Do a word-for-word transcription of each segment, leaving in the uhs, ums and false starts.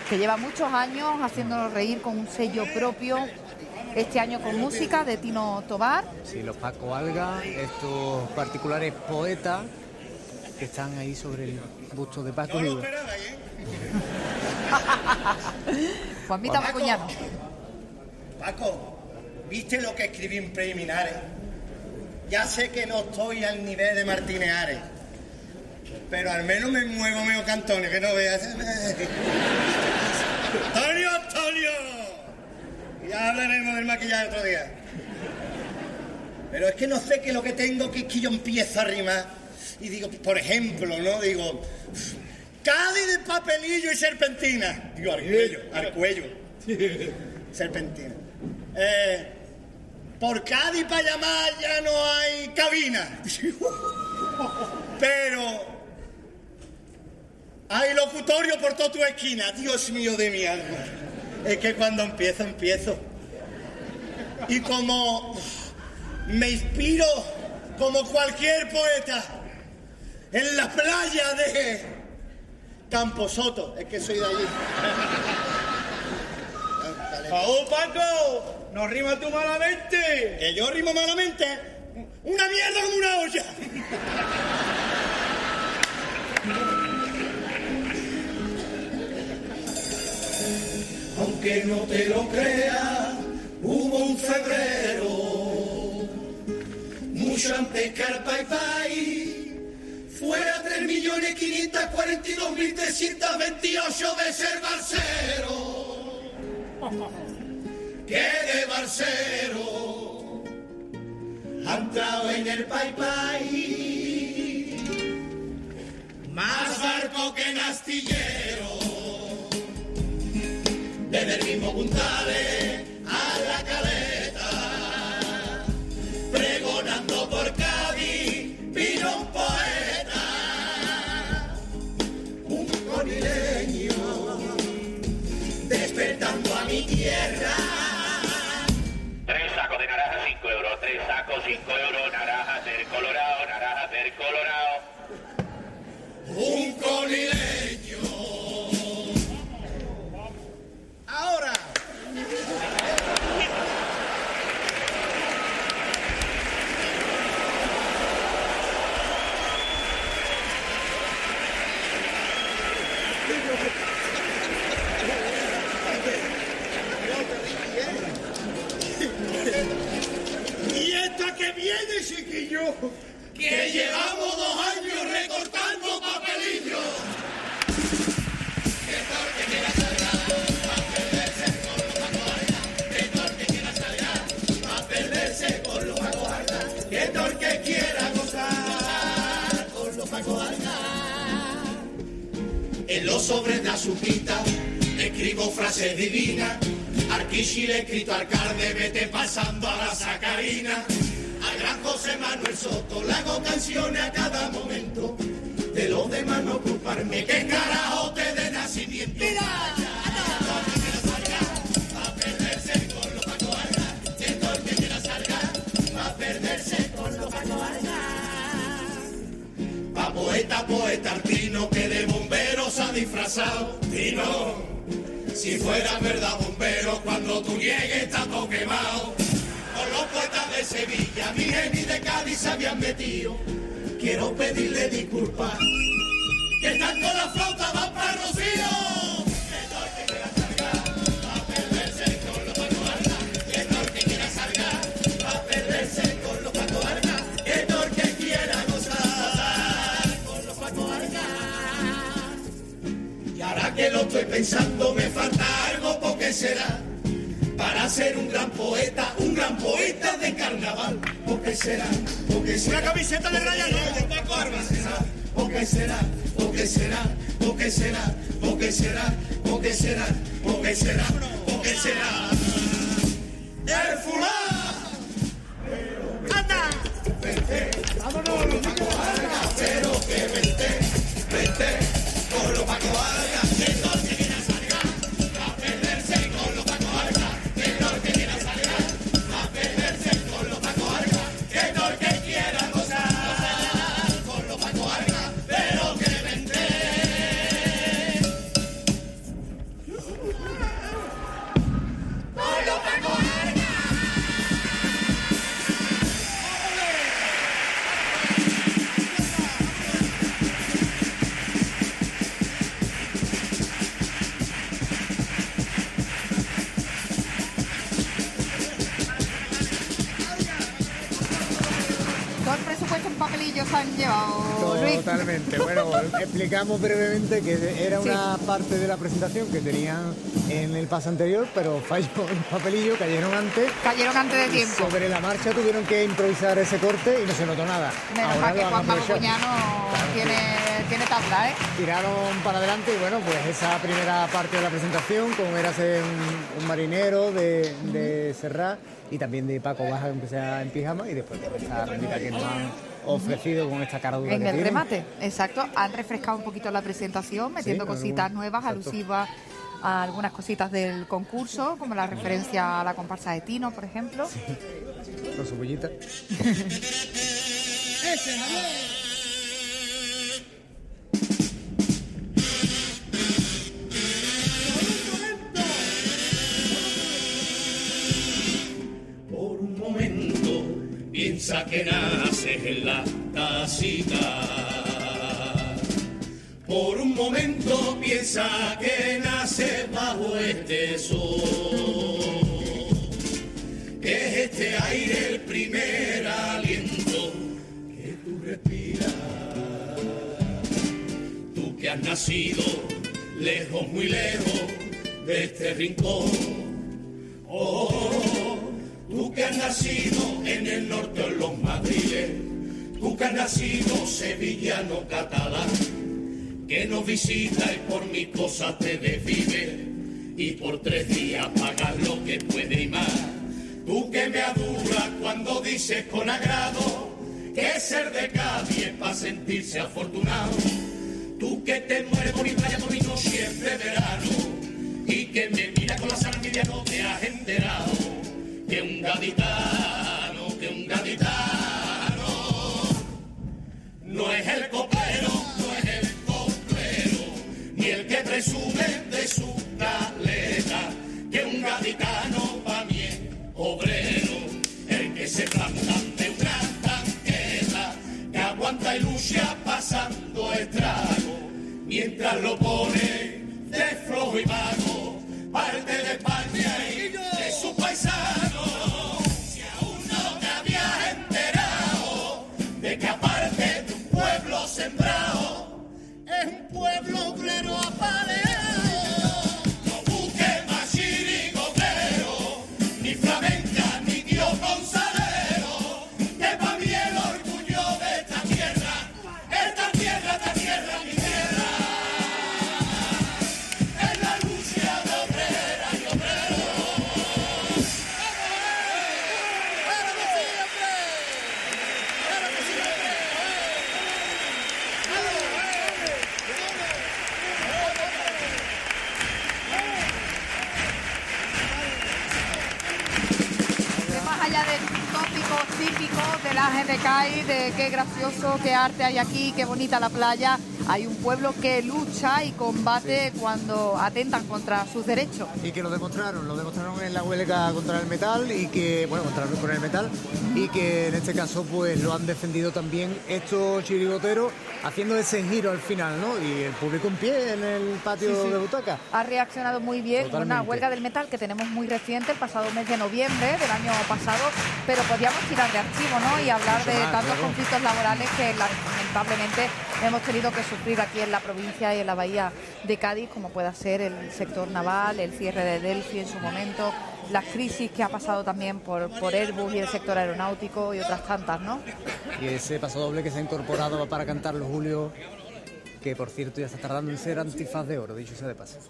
que lleva muchos años haciéndonos reír con un sello propio, este año con música de Tino Tobar. Sí, los Paco Alga, estos particulares poetas que están ahí sobre el busto de Paco. No lo esperabais, ¿eh? Juanmita Macuñano. Paco, ¿viste lo que escribí en preliminares? Ya sé que no estoy al nivel de Martínez Ares, pero al menos me muevo medio cantones, que no veas. ¡Antonio, Antonio! Ya hablaremos del maquillaje otro día. Pero es que no sé qué es lo que tengo, que es que yo empiezo a rimar. Y digo, por ejemplo, ¿no? Digo, Cádiz de papelillo y serpentina. Digo, al cuello, al cuello. Serpentina. Eh, por Cádiz para llamar ya no hay cabina. Pero hay locutorio por toda tu esquina. Dios mío de mi alma. Es que cuando empiezo, empiezo. Y como me inspiro, como cualquier poeta, en la playa de Camposoto. Es que soy de allí. ¡Oh, Paco! ¡No rimas tú malamente! ¿Que yo rimo malamente? ¡Una mierda como una olla! Aunque no te lo creas, hubo un febrero, mucho antes que el Pai Pai fuera tres millones quinientos cuarenta y dos mil trescientos veintiocho de ser barcero, que de barcero ha entrado en el Pai Pai, más barco que en astillero. Desde el mismo Puntales a la Caleta, pregonando por Cádiz, vino un poeta, un conileño, despertando a mi tierra. Tres sacos de naranja, cinco euros, tres sacos, cinco euros, naranja del Colorado, naranja del Colorado. Un conileño. Ahora. Y esta que viene, chiquillo, que llevamos dos años recortando papelillos. Que torque quiera salgar, va a perderse con los Paco Alga. Que torque quiera salgar, va a perderse con los Paco Alga. Que torque quiera gozar con los Paco Alga. En los sobres de azuquita escribo frases divinas. Arquichi le he escrito al alcalde, vete pasando a la sacarina. Al gran José Manuel Soto le hago canciones a cada momento. De los demás no culparme, que carajo te de nacimiento. ¡Mira! Va a perderse con los Paco Alga. Que torque quiera salgar, va a perderse con los Paco Alga. Pa' poeta, poeta artino, que de bombero se ha disfrazado. Tino, si fuera verdad bombero, cuando tú llegues está todo quemado. Con los poetas de Sevilla, mi geni de Cádiz se habían metido. Quiero pedirle disculpas, que están con la flauta, van para Rocío. Que torque quiera salgar, va a perderse con los Paco Alga. Que torque quiera salgar, va a perderse con los Paco Alga. Que torque quiera gozar con los Paco Alga. Y ahora que lo estoy pensando, me falta algo, porque será para ser un gran poeta, un gran poeta de carnaval. ¿Por qué será? ¿Por qué será? Una camiseta de Ryan, no, de Paco Alga. ¿Por qué será? ¿Por qué será? ¿Por qué será? ¿Por qué será? ¿Por qué será? ¿Por qué será? ¿Por qué será? ¡El fulano! ¡Anda! Vente, vámonos, los Paco Alga, pero que vente, vente, con los Paco Alga. Que torque quiera salgar, va a perderse con los Paco Alga. Que torque quiera salgar, va a perderse con los Paco Alga. Que torque quiera gozar con los Paco Alga, pero que vente. se han llevado, Luis. Totalmente. Bueno, explicamos brevemente que era una sí. parte de la presentación que tenían en el paso anterior, pero falló el papelillo, cayeron antes. Cayeron antes de tiempo. Sobre la marcha tuvieron que improvisar ese corte y no se notó nada. Menos mal que Juan Magoñano claro, tiene, tiene tabla, ¿eh? Tiraron para adelante y bueno, pues esa primera parte de la presentación, como era ser un, un marinero de, de Serrat y también de Paco Baja, aunque sea en pijama, y después de esta rendita que nos han ofrecido con esta cara dura en que el tienen. Remate, exacto. Han refrescado un poquito la presentación, metiendo sí, cositas algún, nuevas, exacto. alusivas a algunas cositas del concurso, como la referencia a la comparsa de Tino, por ejemplo. Sí. Con su bullita. ¡Ese piensa que naces en la tacita. Por un momento piensa que naces bajo este sol. Que es este aire el primer aliento que tú respiras. Tú que has nacido lejos, muy lejos de este rincón. Oh, tú que has nacido en el norte o en los Madriles, tú que has nacido sevillano catalán, que nos visita y por mis cosas te desvive, y por tres días pagas lo que puede y más. Tú que me adulas cuando dices con agrado que ser de Cádiz es para sentirse afortunado. Tú que te mueres por mi playa, por mi noche de verano, y que me mira con la sangre no te has enterado. Que un gaditano, que un gaditano, no es el copero, no es el coplero, ni el que presume de su caleta. Que un gaditano pa' mí es obrero, el que se planta de una tanqueta, que aguanta y lucha pasando estrago, mientras lo pone de flojo y vago, parte de España y de su paisano. Que aparte de un pueblo sembrado, es un pueblo obrero apaleado. No busques más chirigoglero, ni flamenca, ni Dios Gonzalero, que pa' mí el orgullo de esta tierra, esta tierra, esta tierra, mi tierra, es la lucha de obrera y obrero. Típico de la G T K I, de qué gracioso, qué arte hay aquí, qué bonita la playa. Hay un pueblo que lucha y combate sí. cuando atentan contra sus derechos. Y que lo demostraron, lo demostraron en la huelga contra el metal y que, bueno, contra el, con el metal, y que en este caso pues lo han defendido también estos chirigoteros, haciendo ese giro al final, ¿no? Y el público en pie en el patio sí, sí. de butaca. Ha reaccionado muy bien. Totalmente. Una huelga del metal que tenemos muy reciente, el pasado mes de noviembre del año pasado, pero podíamos tirar de archivo, ¿no? Y hablar de tantos claro. conflictos laborales que lamentablemente hemos tenido que sufrir aquí en la provincia y en la bahía de Cádiz, como pueda ser el sector naval, el cierre de Delphi en su momento, las crisis que ha pasado también por, por Airbus y el sector aeronáutico y otras tantas, ¿no? Y ese pasodoble que se ha incorporado para cantarlo Julio, que por cierto ya está tardando en ser antifaz de oro, dicho sea de paso.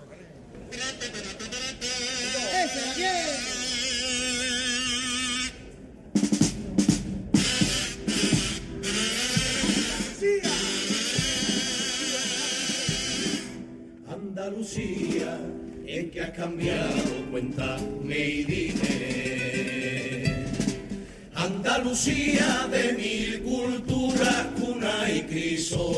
Andalucía, en que has cambiado, cuéntame y dime. Andalucía de mil culturas, cuna y crisol,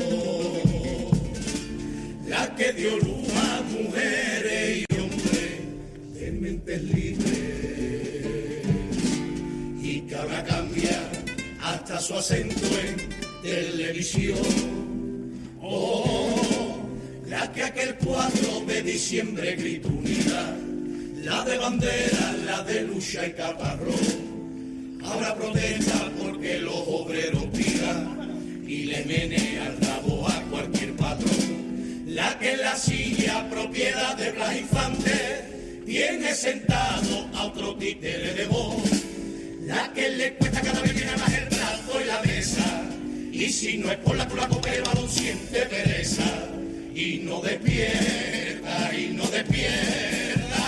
la que dio luz a mujeres y hombres de mentes libres, y que ahora cambia hasta su acento en televisión. Oh, la que aquel cuatro de diciembre gritó unida, la de bandera, la de lucha y caparrón. Ahora protesta porque los obreros pidan y le menea el rabo a cualquier patrón. La que en la silla propiedad de Blas Infante tiene sentado a otro títere de voz. La que le cuesta cada vez viene más el plato y la mesa, y si no es por la cula copa el balón siente pereza y no despierta, y no despierta.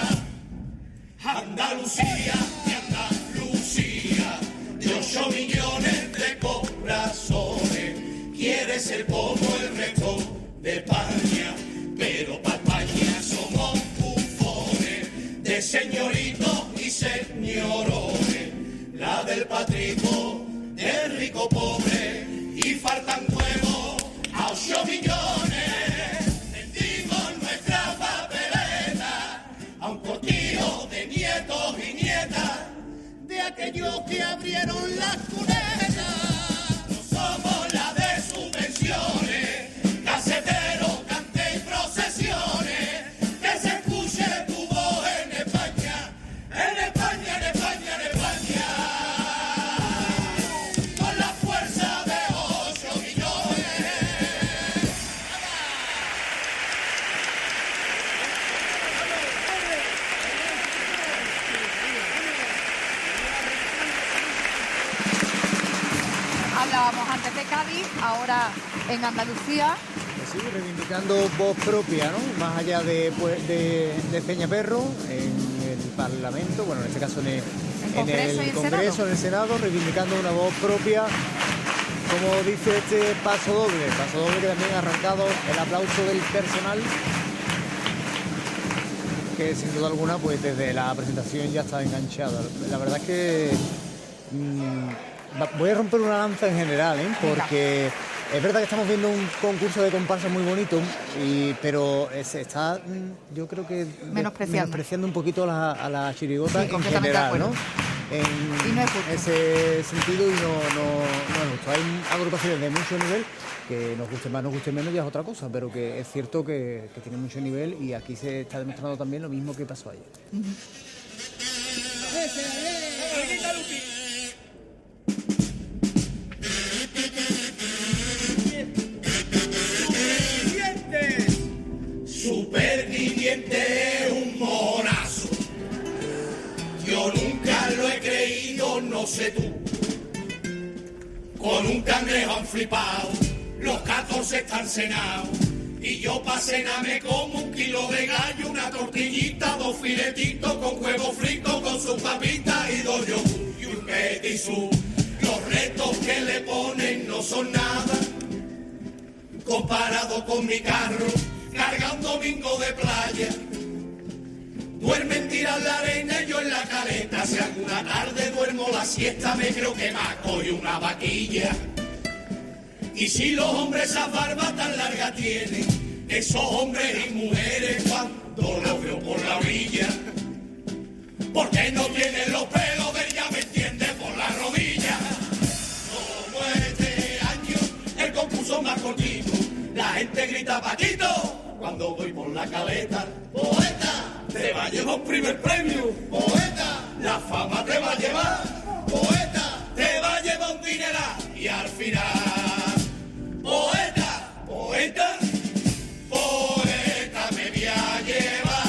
Andalucía, y Andalucía, de ocho millones de corazones, quiere ser como el resto de España, pero para España somos bufones, de señoritos y señorones, la del patrico, del rico pobre, y faltan huevos a ocho millones, vendimos nuestra papeleta a un cortijo de nietos y nietas, de aquellos que abrieron las cunetas. No somos la de subvenciones, caseteros, cantes y procesiones, que se escuche tu voz en España, en España, en España, en España, con la fuerza de ocho millones. Hablábamos antes de Cádiz, ahora en Andalucía. Sí, reivindicando voz propia, ¿no? Más allá de, pues, de, de Peñaperro, en el Parlamento, bueno, en este caso en el, ¿El Congreso, en el, y el Congreso Senado? en el Senado, reivindicando una voz propia, como dice este paso doble, paso doble que también ha arrancado el aplauso del personal, que sin duda alguna, pues desde la presentación ya está enganchada. La verdad es que mmm, va- voy a romper una lanza en general, ¿eh? Porque es verdad que estamos viendo un concurso de comparsa muy bonito, y, pero se está, mm, yo creo que de- Menospreciando. menospreciando un poquito la- a la chirigota Sí, en completamente de general, ¿no? acuerdo. En Y no es justo. ese sentido, y no, no, no es justo. Hay agrupaciones de mucho nivel, que nos guste más, nos guste menos, ya es otra cosa, pero que es cierto que, que tiene mucho nivel, y aquí se está demostrando también lo mismo que pasó ayer. Superviviente es un monazo. Yo nunca lo he creído, no sé tú. Con un cangrejo han flipado, los catorce están cenados. Y yo pa' cenarme como un kilo de gallo, una tortillita, dos filetitos con huevo frito, con sus papitas y dos yogur y un petit soup. Los retos que le ponen no son nada comparado con mi carro, carga un domingo de playa. Duermen, tiran la arena y yo en la caleta. Si alguna tarde duermo la siesta, me creo que maco y una vaquilla. Y si los hombres esa barba tan larga tienen, esos hombres y mujeres cuando los veo por la orilla, porque no tienen los pelos de, ya me entiende, por la rodilla. Como este año el concurso más cortito, la gente grita Paquito cuando voy por la caleta. Poeta, te va a llevar un primer premio. Poeta, la fama te va a llevar. Poeta, te va a llevar un dineral. Y al final, poeta, poeta, poeta me voy a llevar.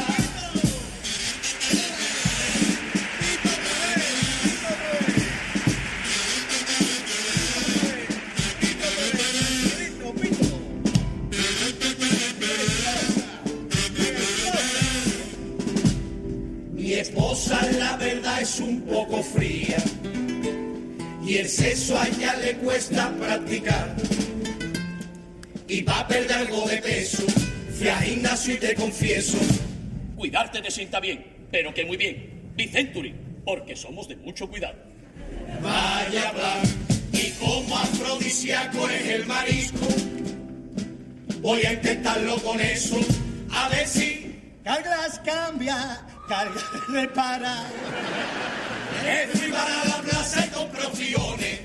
Mi esposa la verdad es un poco fría y el sexo a ella le cuesta practicar. Y va a perder algo de peso, fui a gimnasio y te confieso. Cuidarte te sienta bien, pero que muy bien. Vicenturi, porque somos de mucho cuidado. Vaya plan, y como afrodisíaco es el marisco, voy a intentarlo con eso, a ver si cargas cambia, cargas repara. Es fui para la plaza y compro opciones.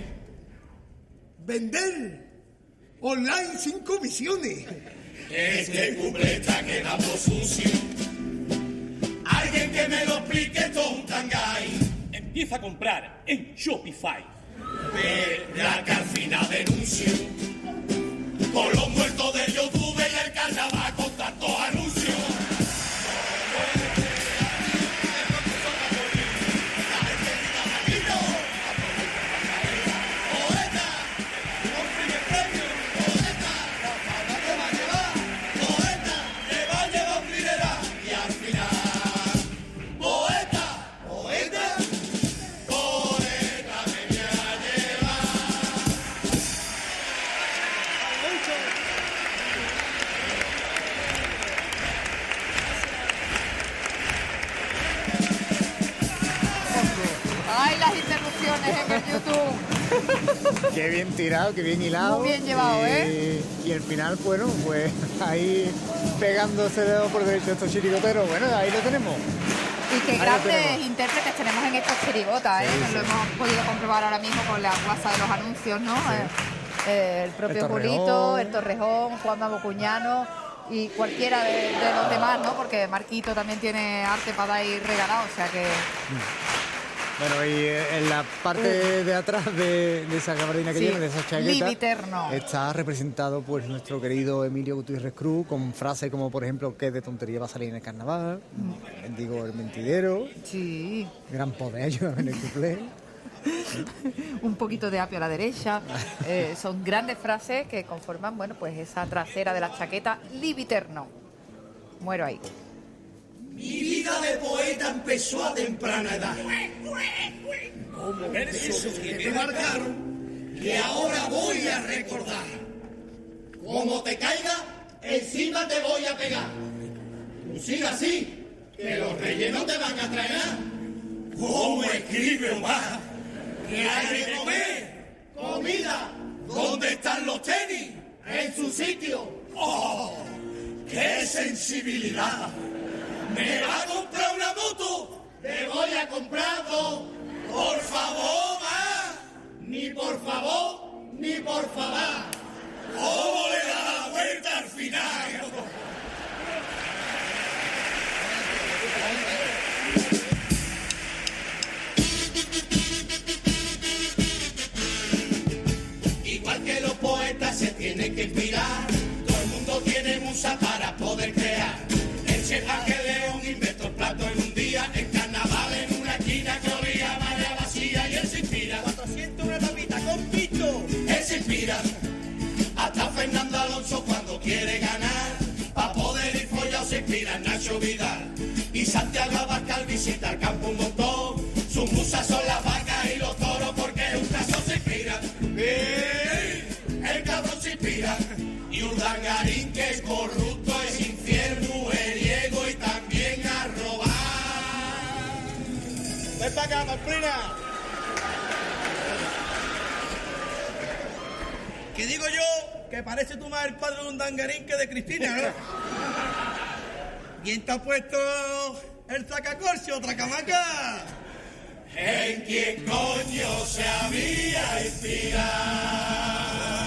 Vender online sin comisiones. Este cumple está quedando sucio. Alguien que me lo explique, esto es un tangay. Empieza a comprar en Shopify. Verá que al final denuncio por los muertos de YouTube y el carnaval con tantos anuncios. En el YouTube. Qué bien tirado, qué bien hilado. Muy bien llevado, y, ¿eh? Y el final, bueno, pues ahí pegándose dedo por derecho estos chirigoteros. Bueno, ahí lo tenemos. Y qué ahí grandes intérpretes tenemos en estas chirigotas, ¿eh? Sí, sí. Lo hemos podido comprobar ahora mismo con la guasa de los anuncios, ¿no? Sí. Eh, el propio el Julito, el Torrejón, Juan Mabocuñano y cualquiera de, de los demás, ¿no? Porque Marquito también tiene arte para dar y regalado, o sea que... Bueno, y en la parte de atrás de, de esa gabardina que Sí, lleva, de esa chaqueta, Liviterno. está representado pues nuestro querido Emilio Gutiérrez Cruz, con frases como, por ejemplo, qué de tontería va a salir en el carnaval, mm. digo, el mentidero, sí. gran poder, yo en el cuplé. Un poquito de apio a la derecha. Eh, son grandes frases que conforman, bueno, pues esa trasera de la chaqueta, Liviterno. Muero ahí. Mi vida de poeta empezó a temprana edad. Como besos que me marcaron, que ahora voy a recordar. Como te caiga, encima te voy a pegar. Tú siga así, que los reyes no te van a traer nada. ¿Cómo escribe Omar? ¿Qué hay de comer? Comida. ¿Dónde están los tenis? En su sitio. ¡Oh! ¡Qué sensibilidad! ¿Me va a comprar una moto? Te voy a comprar dos. Por favor, ma. Ni por favor, ni por favor. ¿Cómo le da la vuelta al final? Igual que los poetas se tienen que inspirar. Todo el mundo tiene musa para poder crear. El chef Ángel León inventó el plato en un día, en carnaval, en una esquina que olía a marea vacía, y él se inspira. cuatrocientos una tapita con pito. Él se inspira. Hasta Fernando Alonso cuando quiere ganar, pa' poder ir follado se inspira en Nacho Vidal. Y Santiago Abascal visita el campo un montón. Sus musas son las vacas y los toros, porque un caso se inspira. ¡Eh! El cabrón se inspira. Y Urdangarín, que es corrupto, es infiel, mujeriego y también a robar. Ven para acá, Marplina. Que digo yo que parece tú más el padre de un dangarín que de Cristina, ¿no? ¿Quién te ha puesto el sacacorcio, tracamaca? ¿En quién coño se había inspirado?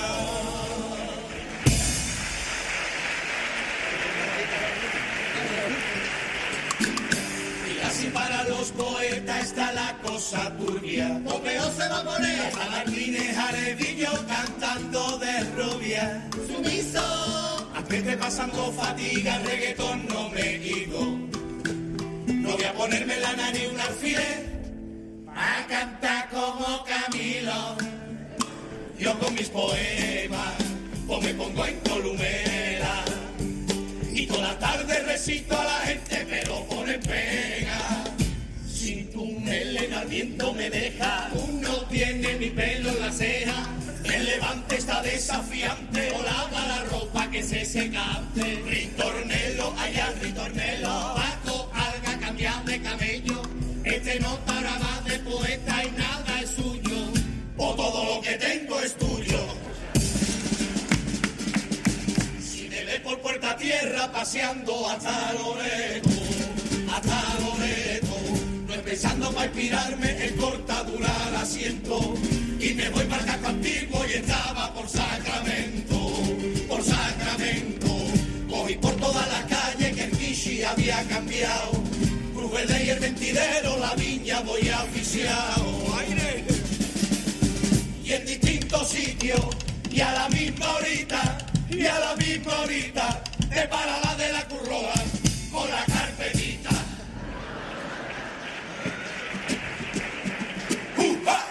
Y para los poetas está la cosa turbia. Lo peor se va a poner a Martínez Arevillo cantando de rubia. Sumiso, antes de pasando fatiga, el reggaetón no me digo. No voy a ponerme la nariz un alfiler a cantar como Camilo. Yo con mis poemas o me pongo en columela y toda la tarde recito a la gente, pero ponen pega. Sin túnel en al viento me deja, uno tiene mi pelo en la ceja. El levante está desafiante, o lava la ropa que se secante. Ritornelo, allá ritornelo, Paco, alga, cambiar de camello. Este no para más de poeta y nada es suyo, o todo lo que tengo es tuyo. Si me ve por puerta tierra paseando hasta Loreto, hasta Loreto, no empezando para inspirarme en cortadura al asiento. Y me voy para el casco antiguo y estaba por Sacramento, por Sacramento. Cogí por toda la calle que el Kishi había cambiado. Cruz Verde y el Mentidero, la viña voy aficiado. ¡Aire! y en distintos sitios, y a la misma horita, y a la misma horita, te para la de la curroa con la carpetita. ¡Upa!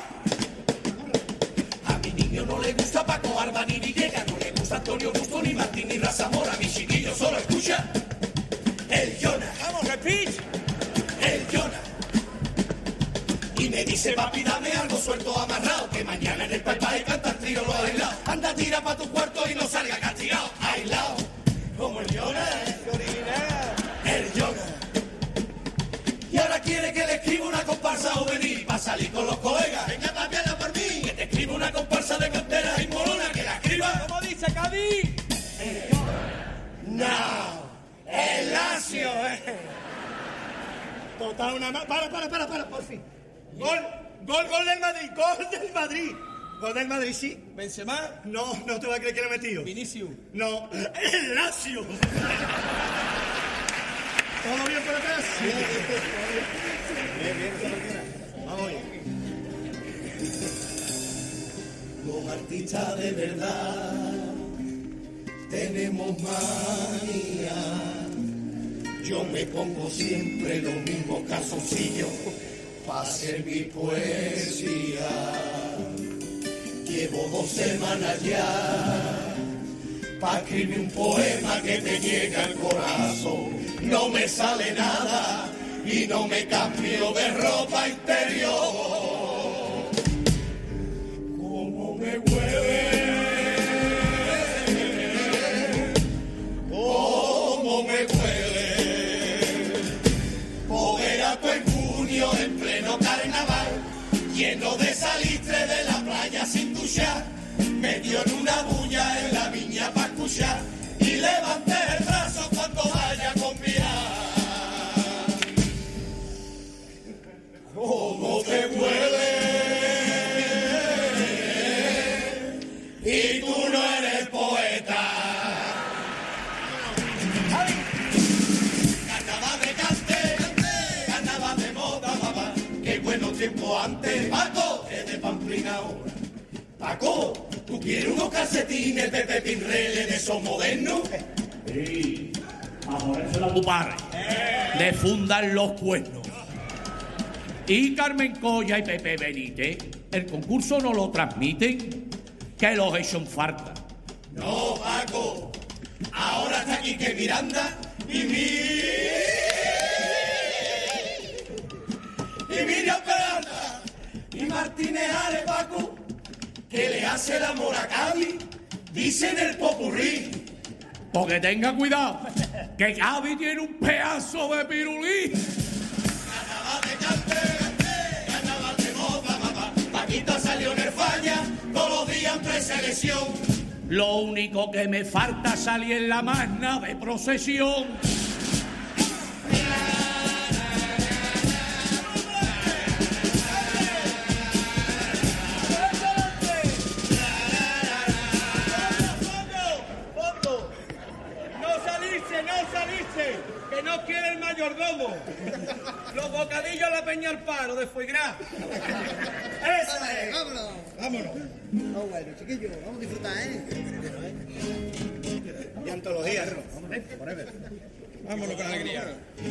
A mi niño no le gusta Paco Arba ni Villegas, no le gusta Antonio Busto ni Martín ni Razamora, mi chiquillo solo escucha el Jonas. Vamos, repeat. El Jonas. Y me dice, papi, dame algo suelto amarrado, que mañana en el paipai canta el trío lo aislado. Anda, tira pa' tu cuarto y no salga castigado. Aislado, como el Jonas. El Jonas. Y ahora quiere que le escriba una comparsa juvenil para salir con los colegas. Venga, papiala por mí. Que te escriba una comparsa de canteras y morona, que la escriba. ¿Cómo dice Cádiz? El Jonas. No. El Lazio, eh. Total, una más. Para, para, para, para, por fin. Gol, gol, gol del Madrid, gol del Madrid. Gol del Madrid, sí. Benzema. No, no te vas a creer que lo he metido. Vinicius. No, el Lazio. ¿Todo bien por acá? Sí. Bien, bien, vamos bien. Los artistas de verdad tenemos manía. Yo me pongo siempre los mismos calzoncillos para hacer mi poesía. Llevo dos semanas ya para escribir un poema que te llega al corazón. No me sale nada y no me cambio de ropa interior. Como me huele, como me huele. Poverato en junio en pleno carnaval, lleno de salitre de la playa sin duchar, me dio en una bulla en la viña para escuchar y levanté el brazo cuando vaya con mirar. ¿Cómo te huele? Y tú no eres poeta. Carnaval de cante, carnaval de moda, mamá. Qué buenos tiempos antes, Paco, es de Pamplina ahora. Paco, ¿tú quieres unos calcetines de Pepín Rele de esos modernos? Sí, a ponérsela a tu padre, de fundar los cuernos. Y Carmen Colla y Pepe Benítez, el concurso no lo transmiten, que los echan falta. No, Paco, ahora está aquí que Miranda y mi... y Miriam Peralta y Martínez Ale, Paco, que le hace el amor a Cádiz, dicen el popurrí. Porque tenga cuidado, que Cádiz tiene un pedazo de pirulí. Carnaval de cante, carnaval de moda, mamá. Paquita salió en el falla, todos los días en preselección. Lo único que me falta es salir en la magna de procesión. Que no quiere el mayordomo. Los bocadillos a la Peña al Paro de Fuigrá. ¡Esa es! ¡Vámonos! ¡Vámonos! No, bueno, chiquillos, vamos a disfrutar, ¿eh? Y antología, ¿no? Vámonos con alegría.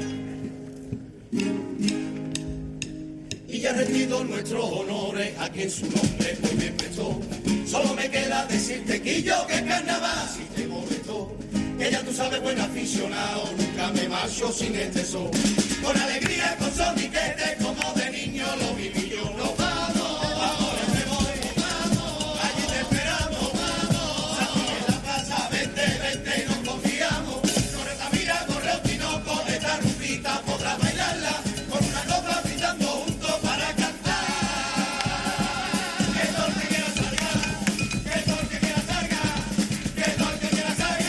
Y ya rendido nuestros honores a quien su nombre hoy me prestó. Solo me queda decirte que yo que carnaval si te molestó. Que ya tú sabes, buen aficionado, nunca me marcho sin este sol. Con alegría, con soniquete, como de niño lo viví yo. Nos vamos, ahora me voy, vamos, allí te esperamos, vamos. Aquí en la plaza, vente, vente y nos confiamos. Con esta mira, corre un tinoco, esta rumbita podrás bailarla. Con una copa brindando juntos para cantar. Que todo el que quiera salga, que todo el que quiera salga, que todo el que quiera salga.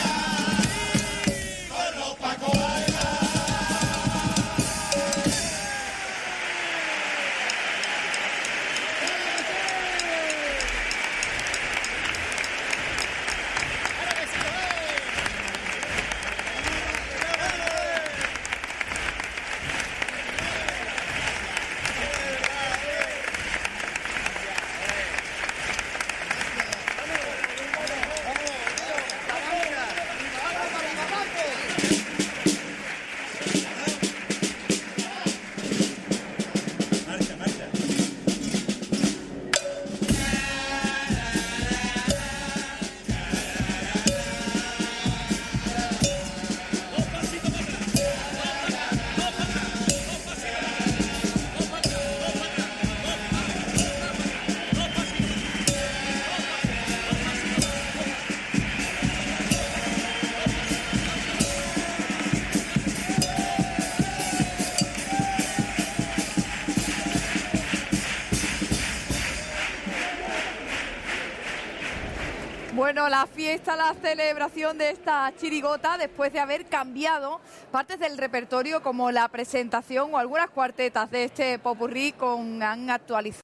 Bueno, la fiesta, la celebración de esta chirigota, después de haber cambiado partes del repertorio como la presentación o algunas cuartetas de este popurrí, con han actualizado